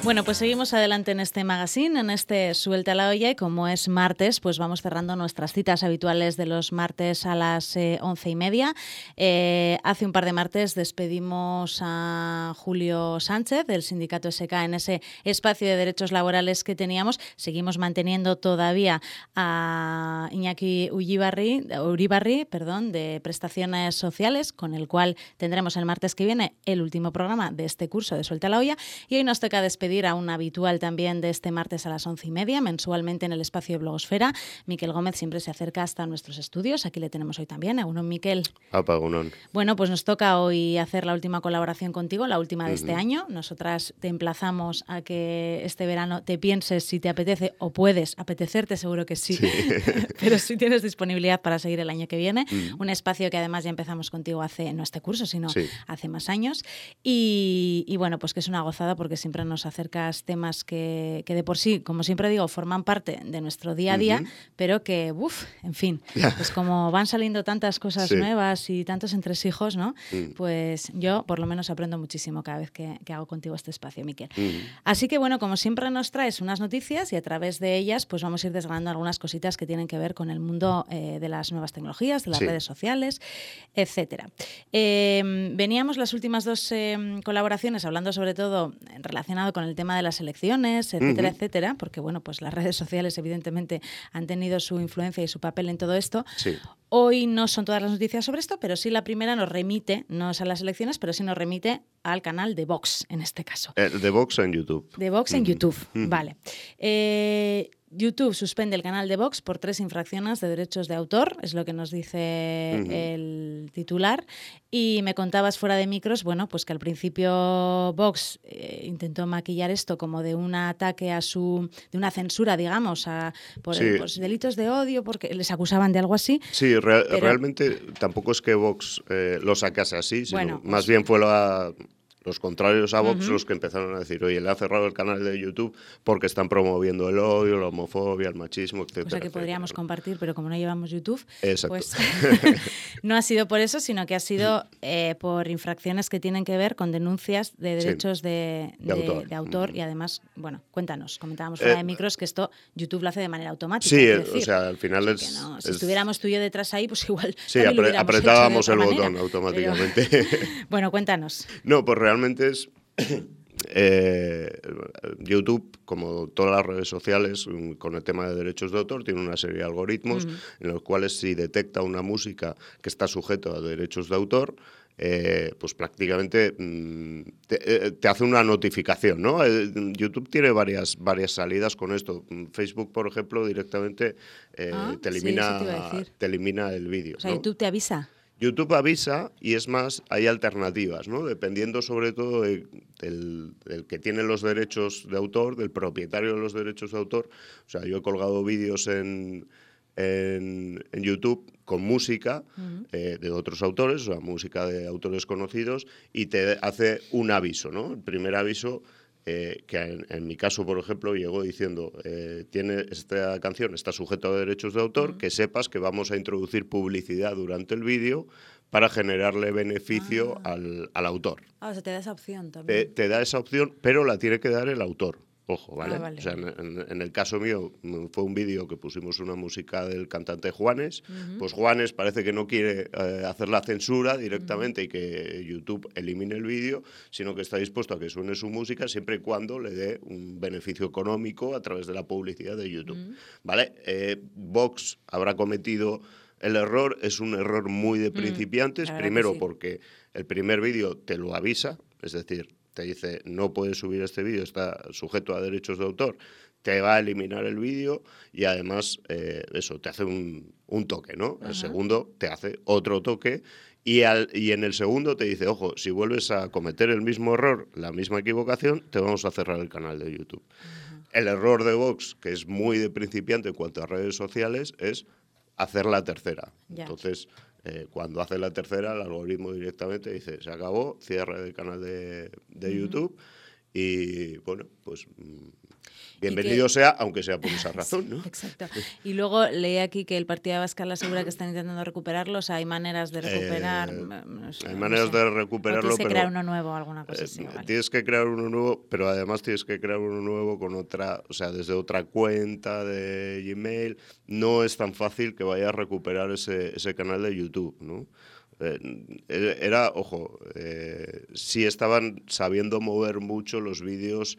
Bueno, pues seguimos adelante en este magazine, en este Suelta la olla, y como es martes, pues vamos cerrando nuestras citas habituales de los martes a las 11:30. Hace un par de martes despedimos a Julio Sánchez del sindicato SK en ese espacio de derechos laborales que teníamos. Seguimos manteniendo todavía a Iñaki Uribarri, de prestaciones sociales, con el cual tendremos el martes que viene el último programa de este curso de Suelta la olla, y hoy nos toca despedir a un habitual también de este martes a las 11:30, mensualmente en el espacio de Blogosfera. Miquel Gómez siempre se acerca hasta nuestros estudios. Aquí le tenemos hoy también. Egunon, Miquel. Apa, egunon. Bueno, pues nos toca hoy hacer la última colaboración contigo, la última de este año. Nosotras te emplazamos a que este verano te pienses si te apetece o puedes apetecerte, seguro que sí. Pero si tienes disponibilidad para seguir el año que viene. Un espacio que además ya empezamos contigo no este curso, sino hace más años. Y bueno, pues que es una gozada porque siempre nos acercas temas que de por sí, como siempre digo, forman parte de nuestro día a día, pero que, en fin, pues como van saliendo tantas cosas nuevas y tantos entresijos, ¿no? Pues yo por lo menos aprendo muchísimo cada vez que hago contigo este espacio, Miquel. Así que bueno, como siempre nos traes unas noticias y a través de ellas pues vamos a ir desgranando algunas cositas que tienen que ver con el mundo de las nuevas tecnologías, de las redes sociales, etcétera. Veníamos las últimas dos colaboraciones hablando sobre todo relacionado con el tema de las elecciones, etcétera, etcétera, porque bueno, pues las redes sociales evidentemente han tenido su influencia y su papel en todo esto. Hoy no son todas las noticias sobre esto, pero sí la primera nos remite, no es a las elecciones, pero sí nos remite al canal de Vox, en este caso. De Vox en YouTube. De Vox en YouTube, vale. YouTube suspende el canal de Vox por 3 infracciones de derechos de autor, es lo que nos dice el titular. Y me contabas fuera de micros, bueno, pues que al principio Vox intentó maquillar esto como de un ataque de una censura, digamos, por delitos de odio, porque les acusaban de algo así. Sí, pero realmente tampoco es que Vox lo sacase así, sino más bien fue los contrarios a Vox los que empezaron a decir, oye, le ha cerrado el canal de YouTube porque están promoviendo el odio, la homofobia, el machismo, etcétera. Cosa que podríamos compartir, pero como no llevamos YouTube, exacto, pues no ha sido por eso, sino que ha sido por infracciones que tienen que ver con denuncias de derechos de autor. Y además, bueno, comentábamos fuera de micros que esto YouTube lo hace de manera automática. Sí, o sea, al final si estuviéramos tú y yo detrás ahí, pues igual apretábamos el botón automáticamente. Pero, bueno, cuéntanos. No, pues realmente es YouTube, como todas las redes sociales, con el tema de derechos de autor, tiene una serie de algoritmos en los cuales si detecta una música que está sujeta a derechos de autor, pues prácticamente te hace una notificación, ¿no? YouTube tiene varias salidas con esto. Facebook, por ejemplo, directamente te elimina el vídeo. O sea, ¿no? YouTube te avisa. YouTube avisa y es más, hay alternativas, ¿no? Dependiendo sobre todo del que tiene los derechos de autor, del propietario de los derechos de autor. O sea, yo he colgado vídeos en YouTube con música de otros autores, o sea, música de autores conocidos, y te hace un aviso, ¿no? El primer aviso que en mi caso, por ejemplo, llegó diciendo esta canción está sujeta a derechos de autor, que sepas que vamos a introducir publicidad durante el vídeo para generarle beneficio al autor. O sea, te da esa opción también. Te da esa opción, pero la tiene que dar el autor. Ojo, ¿vale? Vale. O sea, en el caso mío fue un vídeo que pusimos una música del cantante Juanes. Pues Juanes parece que no quiere hacer la censura directamente y que YouTube elimine el vídeo, sino que está dispuesto a que suene su música siempre y cuando le dé un beneficio económico a través de la publicidad de YouTube. ¿Vale? Vox habrá cometido el error, es un error muy de principiantes, primero porque el primer vídeo te lo avisa, es decir, te dice no puedes subir este vídeo, está sujeto a derechos de autor, te va a eliminar el vídeo y además eso, te hace un toque, ¿no? El segundo te hace otro toque y en el segundo te dice, ojo, si vuelves a cometer el mismo error, la misma equivocación, te vamos a cerrar el canal de YouTube. El error de Vox, que es muy de principiante en cuanto a redes sociales, es hacer la tercera. Entonces, cuando hace la tercera, el algoritmo directamente dice, se acabó, cierra el canal de YouTube Y bueno, pues bienvenido sea, aunque sea por esa razón, ¿no? Exacto. Y luego leí aquí que el partido de Abascal asegura que están intentando recuperarlos. Hay maneras de recuperar. Hay maneras de recuperarlo, tienes que pero crear uno nuevo o alguna cosa así. Vale. Tienes que crear uno nuevo, pero además tienes que crear uno nuevo con otra, o sea, desde otra cuenta de Gmail. No es tan fácil que vayas a recuperar ese canal de YouTube, ¿no? Ojo, sí estaban sabiendo mover mucho los vídeos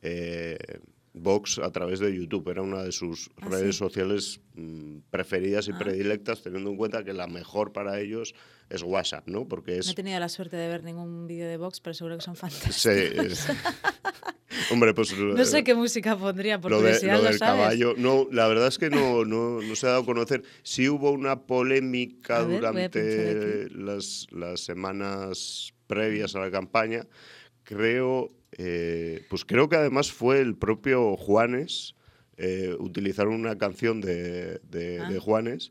Vox a través de YouTube. Era una de sus redes sociales preferidas y predilectas, teniendo en cuenta que la mejor para ellos es WhatsApp, ¿no? Porque No he tenido la suerte de ver ningún vídeo de Vox, pero seguro que son fantásticos. Sí, hombre, pues no sé qué música pondría, por lo curiosidad, del ¿lo sabes? caballo. No, la verdad es que no se ha dado a conocer. Sí hubo una polémica durante las semanas previas a la campaña. Creo que además fue el propio Juanes. Utilizaron una canción de Juanes.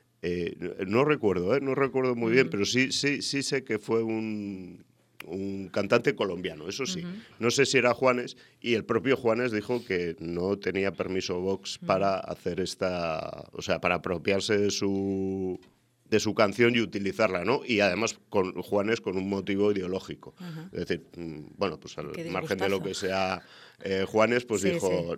No recuerdo muy bien, pero sí sé que fue un cantante colombiano, eso sí. No sé si era Juanes, y el propio Juanes dijo que no tenía permiso Vox para hacer o sea, para apropiarse de su canción y utilizarla, ¿no? Y además Juanes con un motivo ideológico. Es decir, bueno, pues al margen de lo que sea Juanes, pues dijo,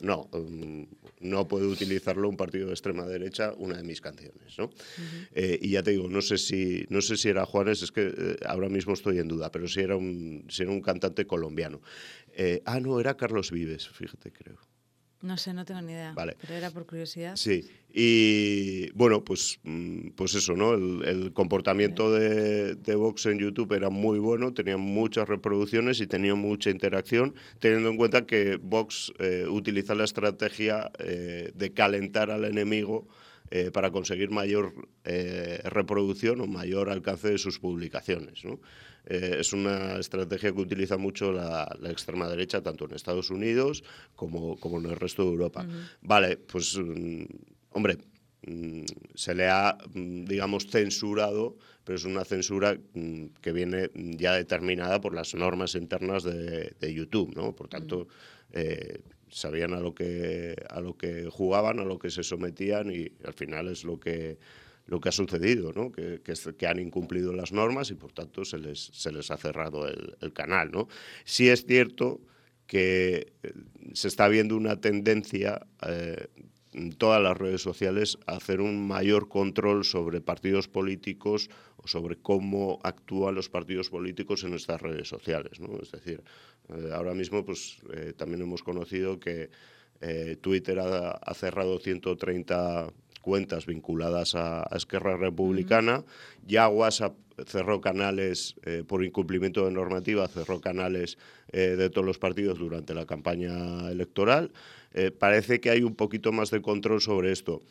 no puede utilizarlo un partido de extrema derecha, una de mis canciones, ¿no? Y ya te digo, no sé si era Juanes, es que ahora mismo estoy en duda, pero si era un cantante colombiano. No, era Carlos Vives, fíjate, creo. No sé, no tengo ni idea, vale. Pero era por curiosidad. Sí, y bueno, pues eso, ¿no? El comportamiento de Vox en YouTube era muy bueno, tenía muchas reproducciones y tenía mucha interacción, teniendo en cuenta que Vox utiliza la estrategia de calentar al enemigo para conseguir mayor reproducción o mayor alcance de sus publicaciones, ¿no? Es una estrategia que utiliza mucho la extrema derecha, tanto en Estados Unidos como en el resto de Europa. Vale, pues, hombre, se le ha, digamos, censurado, pero es una censura que viene ya determinada por las normas internas de YouTube, ¿no? Por tanto, sabían a lo que jugaban, a lo que se sometían, y al final es lo que ha sucedido, ¿no? Que han incumplido las normas y por tanto se les ha cerrado el canal, ¿no? Sí es cierto que se está viendo una tendencia en todas las redes sociales a hacer un mayor control sobre partidos políticos o sobre cómo actúan los partidos políticos en estas redes sociales, ¿no? Es decir, ahora mismo pues también hemos conocido que Twitter ha cerrado 130 cuentas vinculadas a Esquerra Republicana. Ya WhatsApp cerró canales por incumplimiento de normativa, cerró canales de todos los partidos durante la campaña electoral. Parece que hay un poquito más de control sobre esto.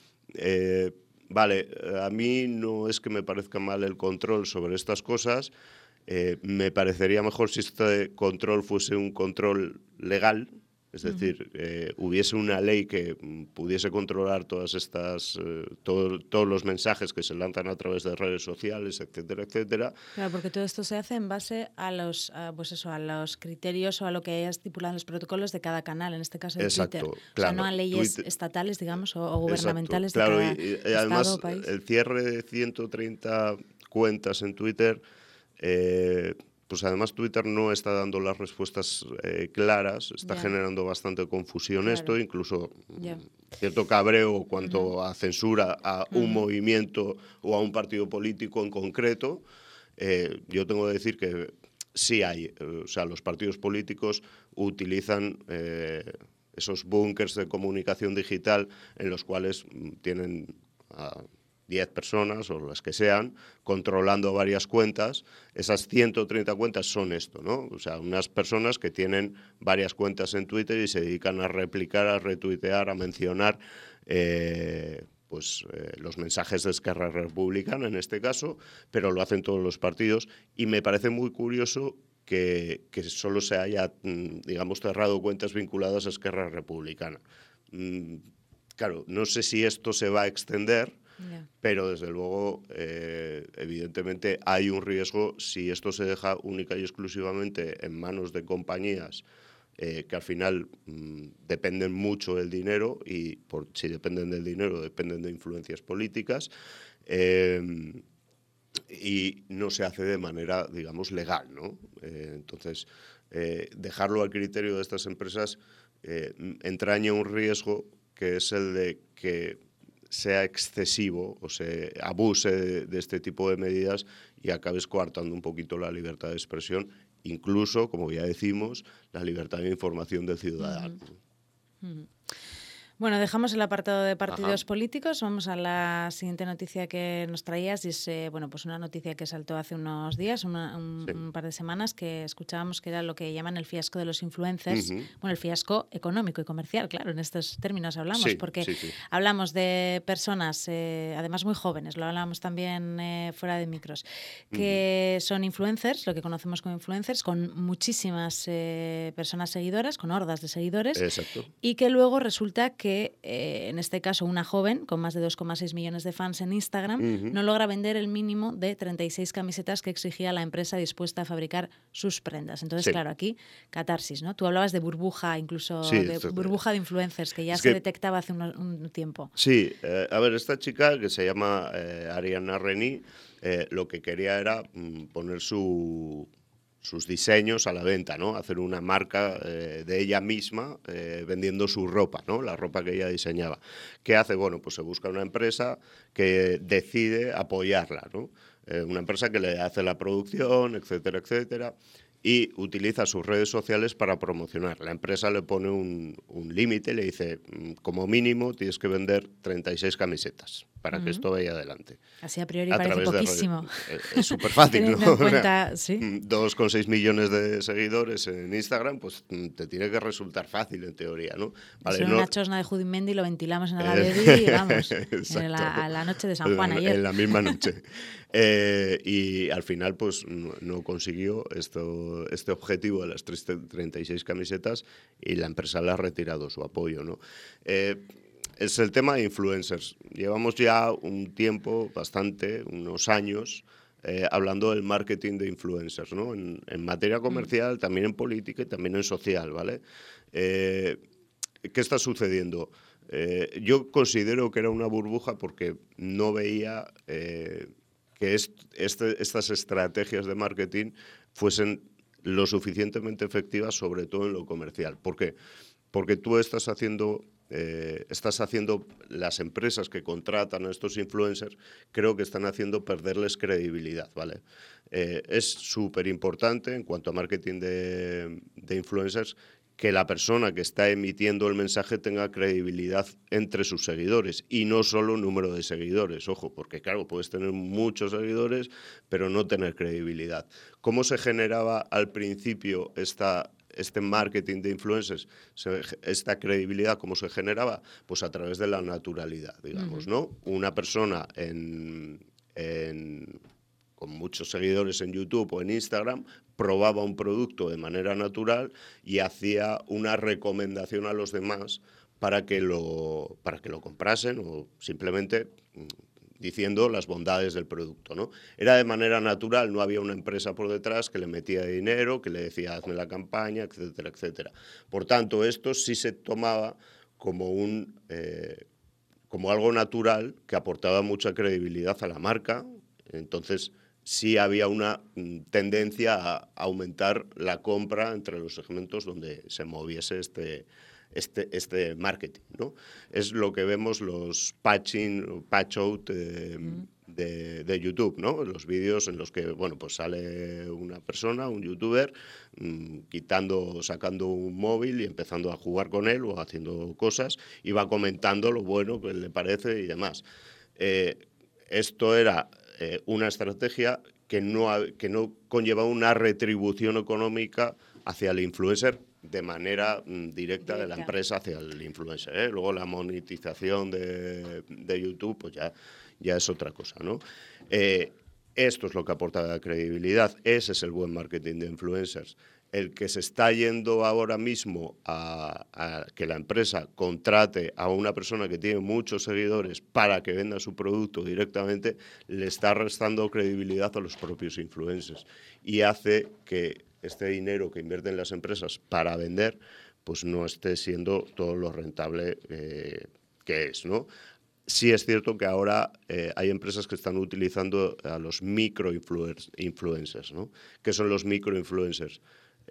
Vale, a mí no es que me parezca mal el control sobre estas cosas. Me parecería mejor si este control fuese un control legal. Es decir, hubiese una ley que pudiese controlar todas estas, todos los mensajes que se lanzan a través de redes sociales, etcétera, etcétera. Claro, porque todo esto se hace en base a los criterios o a lo que haya estipulado en los protocolos de cada canal, en este caso de Twitter. Claro, o sea, no a leyes estatales, digamos, o gubernamentales de cada y además, estado o país. El cierre de 130 cuentas en Twitter... pues además Twitter no está dando las respuestas claras, está generando bastante confusión esto, incluso cierto cabreo cuanto a censura a un movimiento o a un partido político en concreto. Yo tengo que decir que sí hay, o sea, los partidos políticos utilizan esos búnkers de comunicación digital en los cuales tienen 10 personas o las que sean, controlando varias cuentas. Esas 130 cuentas son esto, ¿no? O sea, unas personas que tienen varias cuentas en Twitter y se dedican a replicar, a retuitear, a mencionar los mensajes de Esquerra Republicana, en este caso, pero lo hacen todos los partidos. Y me parece muy curioso que solo se haya, digamos, cerrado cuentas vinculadas a Esquerra Republicana. Claro, no sé si esto se va a extender, pero desde luego, evidentemente, hay un riesgo si esto se deja única y exclusivamente en manos de compañías que al final dependen mucho del dinero y si dependen del dinero dependen de influencias políticas, y no se hace de manera, digamos, legal, ¿no? Entonces, dejarlo al criterio de estas empresas entraña un riesgo que es el de que sea excesivo o se abuse de este tipo de medidas y acabes coartando un poquito la libertad de expresión, incluso, como ya decimos, la libertad de información del ciudadano. Bueno, dejamos el apartado de partidos políticos, vamos a la siguiente noticia que nos traías y es pues una noticia que saltó hace unos días, un par de semanas, que escuchábamos que era lo que llaman el fiasco de los influencers, bueno, el fiasco económico y comercial, claro, en estos términos hablamos, porque hablamos de personas, además muy jóvenes, lo hablábamos también fuera de micros, que son influencers, lo que conocemos como influencers, con muchísimas personas seguidoras, con hordas de seguidores, y que luego resulta que en este caso una joven con más de 2,6 millones de fans en Instagram no logra vender el mínimo de 36 camisetas que exigía la empresa dispuesta a fabricar sus prendas. Entonces, claro, aquí catarsis, ¿no? Tú hablabas de burbuja, incluso de burbuja de influencers, que ya se detectaba hace un tiempo. Sí, a ver, esta chica que se llama Ariana Reni, lo que quería era poner sus diseños a la venta, ¿no? Hacer una marca de ella misma vendiendo su ropa, ¿no? La ropa que ella diseñaba. ¿Qué hace? Bueno, pues se busca una empresa que decide apoyarla, ¿no? Una empresa que le hace la producción, etcétera, etcétera, y utiliza sus redes sociales para promocionar. La empresa le pone un límite, le dice, como mínimo tienes que vender 36 camisetas para que esto vaya adelante. Así a priori parece poquísimo. Es súper fácil, ¿no? En cuenta, ¿sí? 2,6 millones de seguidores en Instagram, pues te tiene que resultar fácil en teoría, ¿no? Vale, una chosna de Judimendi lo ventilamos en la Bebi y vamos, a la noche de San Juan ayer. En la misma noche. Y al final pues no consiguió este objetivo de las 36 camisetas y la empresa le ha retirado su apoyo, ¿no? Es el tema de influencers. Llevamos ya un tiempo, unos años, hablando del marketing de influencers, ¿no? En materia comercial, también en política y también en social, ¿vale? ¿Qué está sucediendo? Yo considero que era una burbuja porque no veía que estas estrategias de marketing fuesen lo suficientemente efectivas, sobre todo en lo comercial. ¿Por qué? Porque tú estás haciendo las empresas que contratan a estos influencers, creo que están haciendo perderles credibilidad, ¿vale? Es súper importante en cuanto a marketing de influencers que la persona que está emitiendo el mensaje tenga credibilidad entre sus seguidores y no solo número de seguidores. Ojo, porque claro, puedes tener muchos seguidores, pero no tener credibilidad. ¿Cómo se generaba al principio este marketing de influencers, esta credibilidad, cómo se generaba? Pues a través de la naturalidad, digamos, ¿no? Una persona con muchos seguidores en YouTube o en Instagram probaba un producto de manera natural y hacía una recomendación a los demás para que lo comprasen o simplemente diciendo las bondades del producto, ¿no? Era de manera natural, no había una empresa por detrás que le metía dinero, que le decía hazme la campaña, etcétera, etcétera. Por tanto, esto sí se tomaba como algo natural que aportaba mucha credibilidad a la marca. Entonces sí había una tendencia a aumentar la compra entre los segmentos donde se moviese este marketing, ¿no? Es lo que vemos los patch out de YouTube, ¿no? Los vídeos en los que, bueno, pues sale una persona, un youtuber, sacando un móvil y empezando a jugar con él o haciendo cosas y va comentando lo bueno que le parece y demás. Esto era una estrategia que no conllevaba una retribución económica hacia el influencer de manera directa de la empresa hacia el influencer, ¿eh? Luego la monetización de YouTube pues ya es otra cosa, ¿no? Esto es lo que aporta la credibilidad, ese es el buen marketing de influencers. El que se está yendo ahora mismo a que la empresa contrate a una persona que tiene muchos seguidores para que venda su producto directamente, le está restando credibilidad a los propios influencers y hace que este dinero que invierten las empresas para vender, pues no esté siendo todo lo rentable que es, ¿no? Sí es cierto que ahora hay empresas que están utilizando a los micro-influencers, ¿no? ¿Qué son los micro-influencers?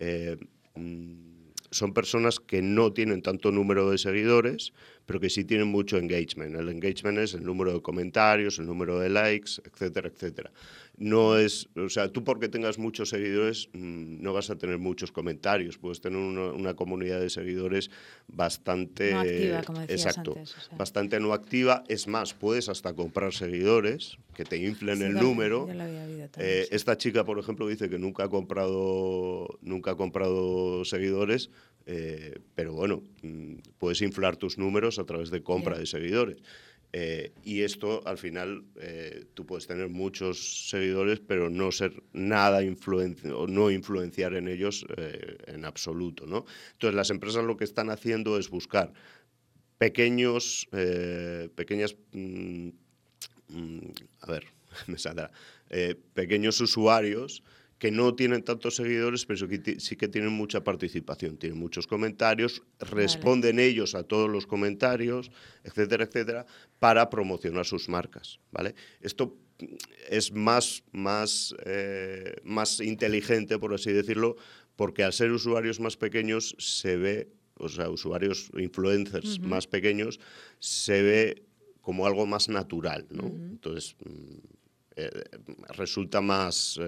Son personas que no tienen tanto número de seguidores, pero que sí tienen mucho engagement. El engagement es el número de comentarios, el número de likes, etcétera, etcétera. No es, o sea, tú porque tengas muchos seguidores no vas a tener muchos comentarios. Puedes tener una comunidad de seguidores bastante... No activa, como decías exacto, antes. O sea. bastante no activa. Es más, puedes hasta comprar seguidores que te inflen Sí, el número. yo lo había oído también, sí. Esta chica, por ejemplo, dice que nunca ha comprado seguidores, pero bueno, puedes inflar tus números a través de compra de seguidores. Y esto, al final, tú puedes tener muchos seguidores, pero no ser nada o no influenciar en ellos en absoluto, ¿no? Entonces, las empresas lo que están haciendo es buscar pequeñas... a ver, me saldrá. Pequeños usuarios que no tienen tantos seguidores, pero que sí que tienen mucha participación, tienen muchos comentarios, responden ellos a todos los comentarios, etcétera, etcétera, para promocionar sus marcas, ¿vale? Esto es más inteligente, por así decirlo, porque al ser usuarios más pequeños se ve, o sea, usuarios influencers más pequeños, se ve como algo más natural, ¿no? Entonces, resulta más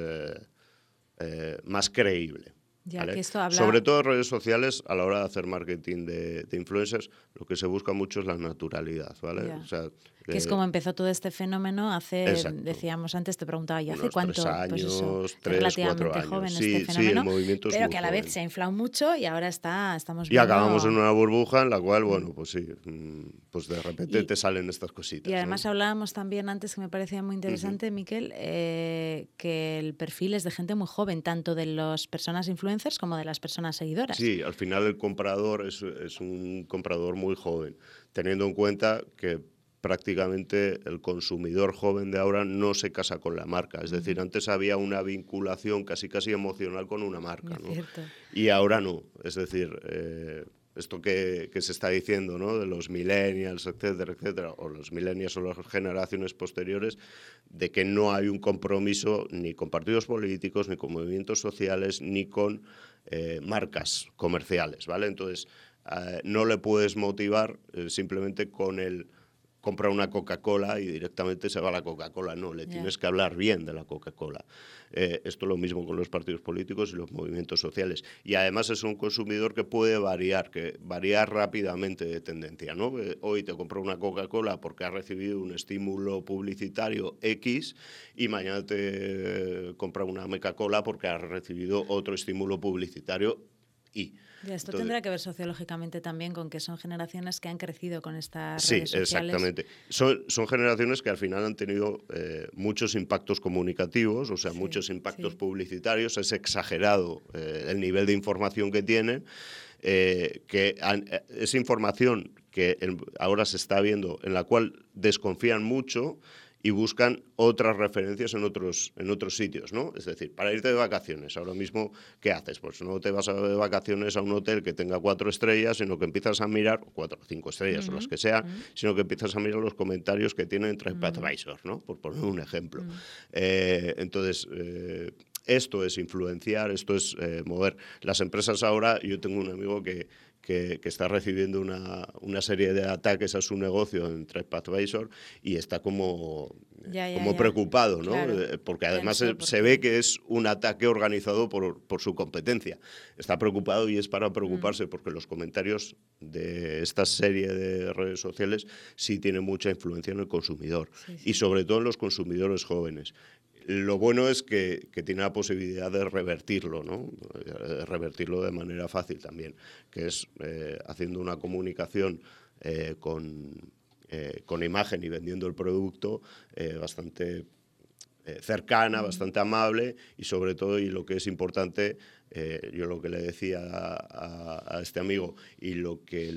creíble. Ya, ¿vale? que esto habla... Sobre todo en redes sociales, a la hora de hacer marketing de influencers, lo que se busca mucho es la naturalidad, ¿vale? O sea, que es como empezó todo este fenómeno hace, exacto. Decíamos antes, te preguntaba yo, ¿hace unos cuánto? 3 años, pues eso, 3, es relativamente 4 años. joven Sí, este fenómeno, el movimiento es pero muy que a la vez joven. se ha inflado mucho y ahora estamos y viendo... acabamos en una burbuja en la cual, bueno, pues sí, pues de repente te salen estas cositas. Y además ¿no? hablábamos también antes, que me parecía muy interesante, Miquel, que el perfil es de gente muy joven, tanto de las personas influencers como de las personas seguidoras. Sí, al final el comprador es un comprador muy joven, teniendo en cuenta que prácticamente el consumidor joven de ahora no se casa con la marca. Es decir, antes había una vinculación casi emocional con una marca, ¿no? Y ahora no. Es decir, esto que se está diciendo, ¿no? De los millennials, etcétera, etcétera, o los millennials o las generaciones posteriores, de que no hay un compromiso ni con partidos políticos, ni con movimientos sociales, ni con marcas comerciales, ¿vale? Entonces, no le puedes motivar simplemente con el compra una Coca-Cola y directamente se va a la Coca-Cola. No, le tienes que hablar bien de la Coca-Cola. Esto es lo mismo con los partidos políticos y los movimientos sociales. Y además es un consumidor que puede variar, rápidamente de tendencia, ¿no? Hoy te compro una Coca-Cola porque has recibido un estímulo publicitario X y mañana te compra una Meca-Cola porque has recibido otro estímulo publicitario Y. Ya, esto tendrá que ver sociológicamente también con que son generaciones que han crecido con estas sí, redes sociales. Exactamente. Son generaciones que al final han tenido muchos impactos comunicativos, o sea, muchos impactos publicitarios. Es exagerado el nivel de información que tienen. Esa información que ahora se está viendo, en la cual desconfían mucho y buscan otras referencias en otros sitios, ¿no? Es decir, para irte de vacaciones, ahora mismo, ¿qué haces? Pues no te vas de vacaciones a un hotel que tenga 4 estrellas, sino que empiezas a mirar, 4 o 5 estrellas o las que sean, sino que empiezas a mirar los comentarios que tienen TripAdvisor, ¿no? Por poner un ejemplo. Entonces, esto es influenciar, esto es mover. Las empresas ahora, yo tengo un amigo que está recibiendo una serie de ataques a su negocio en TripAdvisor y está como preocupado, ¿no? Claro. Porque además se ve que es un ataque organizado por su competencia. Está preocupado y es para preocuparse porque los comentarios de esta serie de redes sociales sí tienen mucha influencia en el consumidor y sobre todo en los consumidores jóvenes. Lo bueno es que tiene la posibilidad de revertirlo, ¿no? Revertirlo de manera fácil también, que es haciendo una comunicación con imagen y vendiendo el producto bastante cercana, bastante amable y sobre todo, y lo que es importante, yo lo que le decía a este amigo y lo que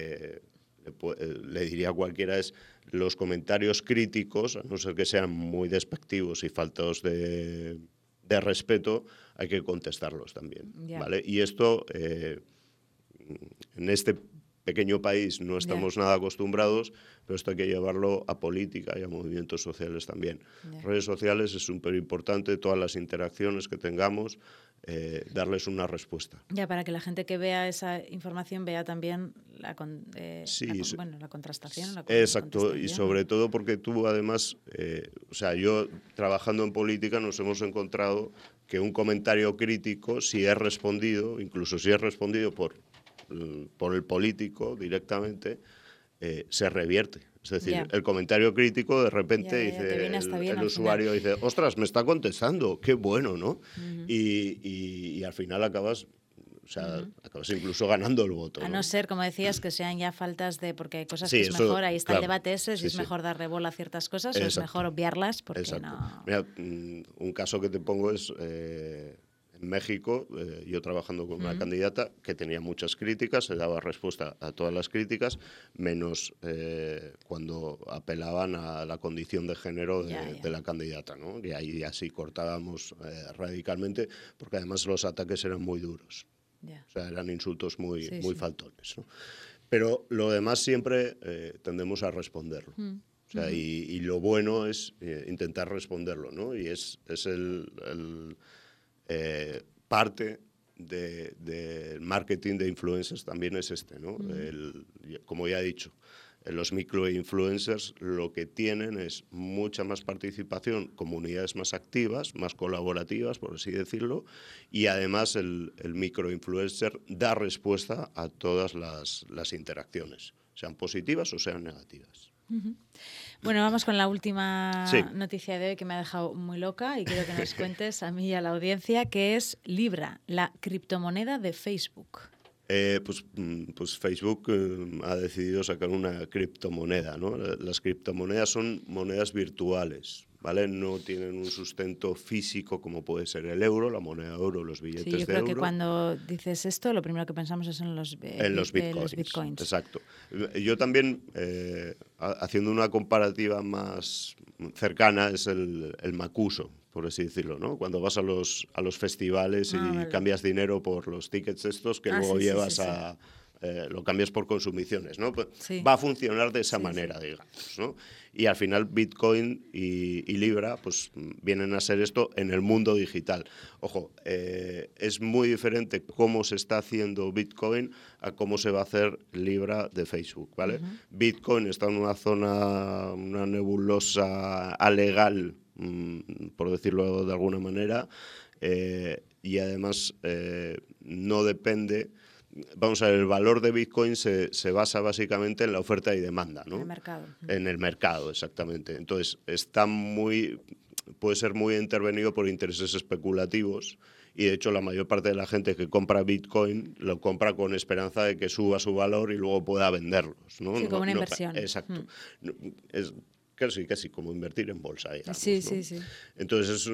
le diría a cualquiera es los comentarios críticos, a no ser que sean muy despectivos y faltos de de respeto hay que contestarlos también, ¿vale? Y esto, en este pequeño país no estamos nada acostumbrados, pero esto hay que llevarlo a política y a movimientos sociales también. Redes sociales es súper importante, todas las interacciones que tengamos, darles una respuesta. Ya, para que la gente que vea esa información vea también la contrastación. Exacto, y sobre todo porque tú además, yo trabajando en política nos hemos encontrado que un comentario crítico, si es respondido, incluso si es respondido por el político directamente, se revierte. Es decir, el comentario crítico de repente dice el usuario dice, ostras, me está contestando, qué bueno, ¿no? Y al final acabas incluso ganando el voto. A no ser, como decías, que sean ya faltas de... Porque hay cosas que es mejor, ahí está el debate ese, si es mejor darle bola a ciertas cosas o es mejor obviarlas porque no... Mira, un caso que te pongo es... En México, yo trabajando con una candidata que tenía muchas críticas, se daba respuesta a todas las críticas, menos cuando apelaban a la condición de género de la candidata, ¿no? Y ahí así cortábamos radicalmente, porque además los ataques eran muy duros. O sea, eran insultos muy faltones, ¿no? Pero lo demás siempre tendemos a responderlo. O sea, y lo bueno es intentar responderlo, ¿no? Y es parte del marketing de influencers también es ¿no? Como ya he dicho, los microinfluencers lo que tienen es mucha más participación, comunidades más activas, más colaborativas, por así decirlo, y además el microinfluencer da respuesta a todas las interacciones, sean positivas o sean negativas. Bueno, vamos con la última noticia de hoy que me ha dejado muy loca y quiero que nos cuentes a mí y a la audiencia, que es Libra, la criptomoneda de Facebook. Pues Facebook ha decidido sacar una criptomoneda, ¿no? Las criptomonedas son monedas virtuales, ¿vale? No tienen un sustento físico como puede ser el euro, la moneda euro, los billetes de euro. Yo creo que cuando dices esto, lo primero que pensamos es en los bitcoins. Exacto. Yo también, haciendo una comparativa más cercana, es el Macuso, por así decirlo, ¿no? Cuando vas a los festivales y cambias dinero por los tickets estos que luego llevas a... lo cambias por consumiciones, ¿no? Pues va a funcionar de esa manera, digamos, ¿no? Y al final Bitcoin y Libra pues vienen a ser esto en el mundo digital. Ojo, es muy diferente cómo se está haciendo Bitcoin a cómo se va a hacer Libra de Facebook, ¿vale? Bitcoin está en una zona, una nebulosa alegal, por decirlo de alguna manera, y además no depende... Vamos a ver, el valor de Bitcoin se basa básicamente en la oferta y demanda, ¿no? En el mercado. En el mercado, exactamente. Entonces, puede ser muy intervenido por intereses especulativos y, de hecho, la mayor parte de la gente que compra Bitcoin lo compra con esperanza de que suba su valor y luego pueda venderlos, ¿no? Sí, como una inversión. Exacto. Es casi como invertir en bolsa, digamos, sí. Entonces,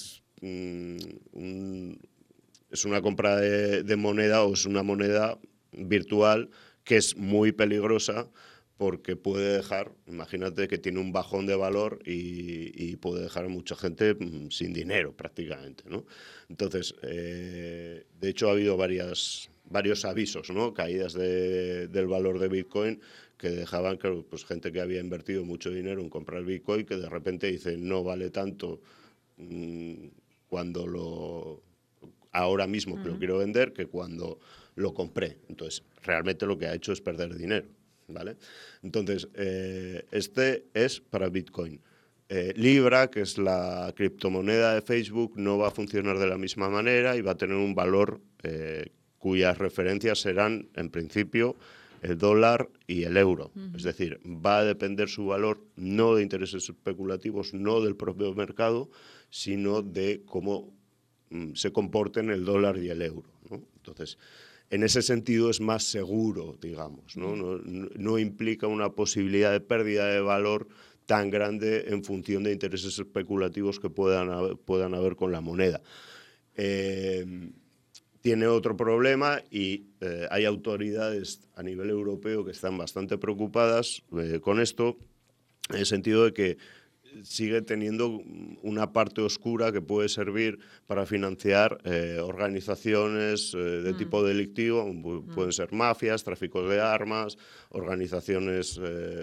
es una compra de moneda o es una moneda virtual que es muy peligrosa porque puede dejar, imagínate que tiene un bajón de valor y puede dejar a mucha gente sin dinero prácticamente, ¿no? Entonces, de hecho ha habido varios avisos, ¿no? Caídas del valor de Bitcoin que dejaban, claro, pues gente que había invertido mucho dinero en comprar Bitcoin que de repente dice no vale tanto ahora mismo que lo quiero vender que cuando lo compré. Entonces, realmente lo que ha hecho es perder dinero, ¿vale? Entonces, este es para Bitcoin. Libra, que es la criptomoneda de Facebook, no va a funcionar de la misma manera y va a tener un valor cuyas referencias serán, en principio, el dólar y el euro. Es decir, va a depender su valor no de intereses especulativos, no del propio mercado, sino de cómo se comporten el dólar y el euro, ¿no? Entonces, en ese sentido es más seguro, digamos, ¿no? No implica una posibilidad de pérdida de valor tan grande en función de intereses especulativos que puedan haber con la moneda. Tiene otro problema y hay autoridades a nivel europeo que están bastante preocupadas con esto, en el sentido de que sigue teniendo una parte oscura que puede servir para financiar organizaciones de tipo delictivo, pueden ser mafias, tráficos de armas, organizaciones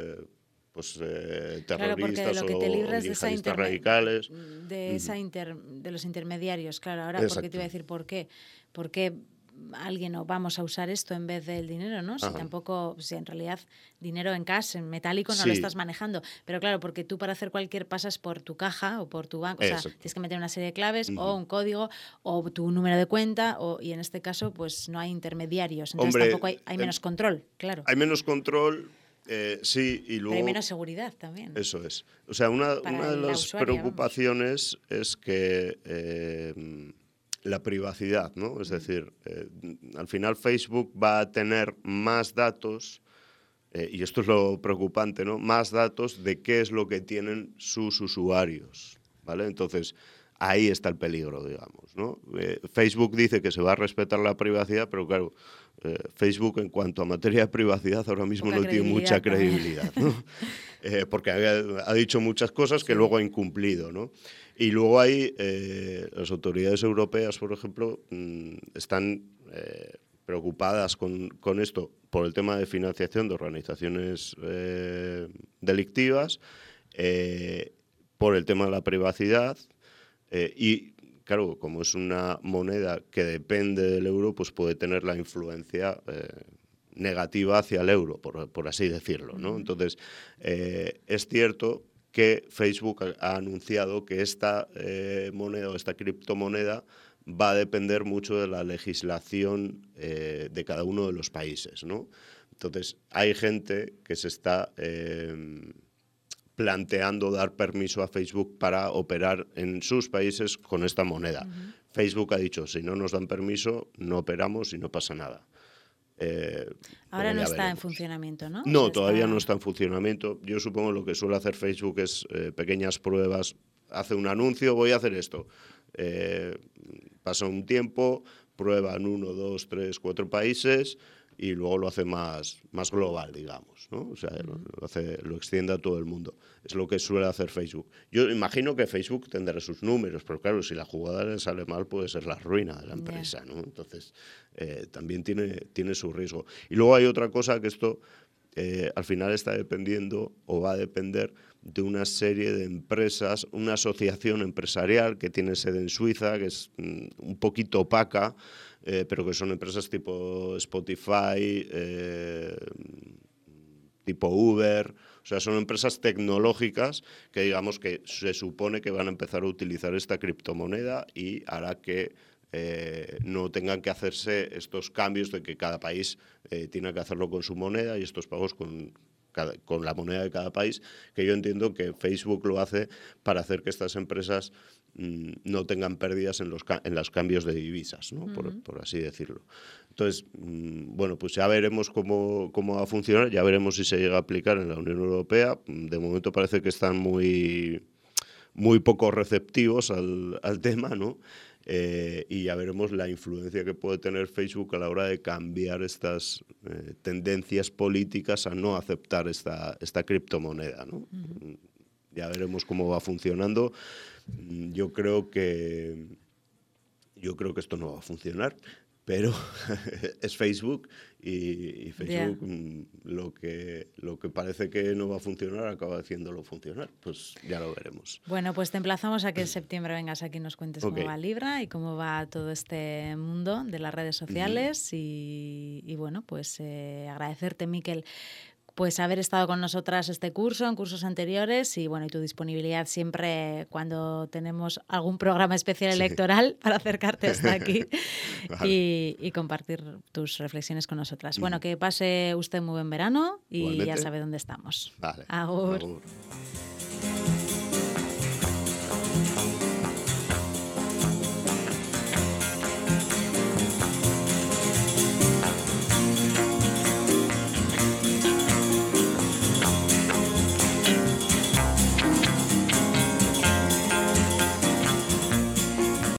terroristas claro, o yihadistas radicales. De los intermediarios, claro. Ahora, Exacto. porque te iba a decir por qué. ¿Por qué alguien o vamos a usar esto en vez del dinero, ¿no? Si tampoco, si en realidad dinero en cash, en metálico, no lo estás manejando. Pero claro, porque tú para hacer cualquier pasas por tu caja o por tu banco, o sea, tienes que meter una serie de claves o un código o tu número de cuenta y en este caso pues no hay intermediarios. Entonces tampoco hay menos control, claro. Hay menos control. Sí, y luego... Pero hay menos seguridad también. Eso es. O sea, una de las preocupaciones es que la privacidad, ¿no? Es decir, al final Facebook va a tener más datos, y esto es lo preocupante, ¿no? Más datos de qué es lo que tienen sus usuarios, ¿vale? Entonces, ahí está el peligro, digamos, ¿no? Facebook dice que se va a respetar la privacidad, pero claro, Facebook en cuanto a materia de privacidad ahora mismo no tiene mucha credibilidad, ¿no? Porque ha dicho muchas cosas que luego ha incumplido, ¿no? Y luego hay las autoridades europeas, por ejemplo, están preocupadas con esto por el tema de financiación de organizaciones delictivas, por el tema de la privacidad y claro, como es una moneda que depende del euro, pues puede tener la influencia negativa hacia el euro, por así decirlo, ¿no? Entonces, es cierto que Facebook ha anunciado que esta moneda o esta criptomoneda va a depender mucho de la legislación de cada uno de los países, ¿no? Entonces, hay gente que se está planteando dar permiso a Facebook para operar en sus países con esta moneda. Facebook ha dicho, si no nos dan permiso, no operamos y no pasa nada. Ahora no está en funcionamiento, ¿no? No, todavía no está en funcionamiento. Yo supongo lo que suele hacer Facebook es pequeñas pruebas. Hace un anuncio, voy a hacer esto. Pasa un tiempo, prueban 1, 2, 3, 4 países y luego lo hace más global, digamos, ¿no? O sea, lo extiende a todo el mundo. Es lo que suele hacer Facebook. Yo imagino que Facebook tendrá sus números, pero claro, si la jugada le sale mal puede ser la ruina de la empresa, ¿no? Entonces, también tiene su riesgo. Y luego hay otra cosa que esto al final está dependiendo o va a depender de una serie de empresas, una asociación empresarial que tiene sede en Suiza, que es un poquito opaca, pero que son empresas tipo Spotify, tipo Uber, o sea, son empresas tecnológicas que digamos que se supone que van a empezar a utilizar esta criptomoneda y hará que no tengan que hacerse estos cambios de que cada país tiene que hacerlo con su moneda y estos pagos con la moneda de cada país, que yo entiendo que Facebook lo hace para hacer que estas empresas no tengan pérdidas en los cambios de divisas, ¿no? Por así decirlo. Entonces, bueno, pues ya veremos cómo va a funcionar, ya veremos si se llega a aplicar en la Unión Europea. De momento parece que están muy poco receptivos al tema, ¿no? Y ya veremos la influencia que puede tener Facebook a la hora de cambiar estas tendencias políticas a no aceptar esta criptomoneda, ¿no? Ya veremos cómo va funcionando. Yo creo que esto no va a funcionar, pero es Facebook y Facebook lo que parece que no va a funcionar acaba haciéndolo funcionar. Pues ya lo veremos. Bueno, pues te emplazamos a que en septiembre vengas aquí y nos cuentes cómo va Libra y cómo va todo este mundo de las redes sociales y bueno, pues agradecerte, Miquel, pues haber estado con nosotras en cursos anteriores y bueno, y tu disponibilidad siempre cuando tenemos algún programa especial electoral para acercarte hasta aquí y compartir tus reflexiones con nosotras. Bueno, que pase usted muy buen verano y igualmente, ya sabe dónde estamos. Vale. Agur.